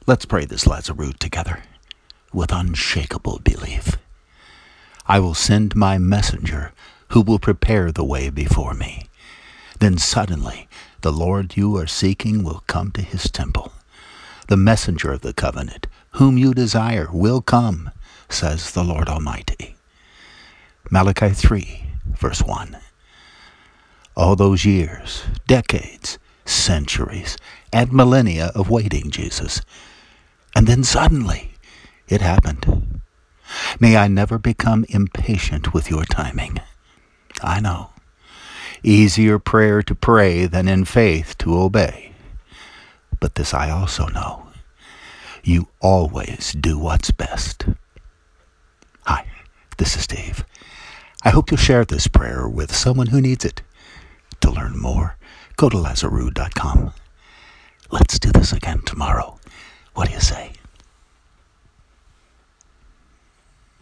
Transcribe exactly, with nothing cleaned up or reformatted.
Let's pray this Lazarus together with unshakable belief. I will send my messenger who will prepare the way before me. Then suddenly the Lord you are seeking will come to his temple. The messenger of the covenant, whom you desire, will come, says the Lord Almighty. Malachi three, verse one. All those years, decades, centuries, and millennia of waiting, Jesus. And then suddenly, it happened. May I never become impatient with your timing. I know. Easier prayer to pray than in faith to obey. But this I also know. You always do what's best. Hi, this is Dave. I hope you'll share this prayer with someone who needs it. To learn more, go to Lazarus dot com. Let's do this again tomorrow. What do you say?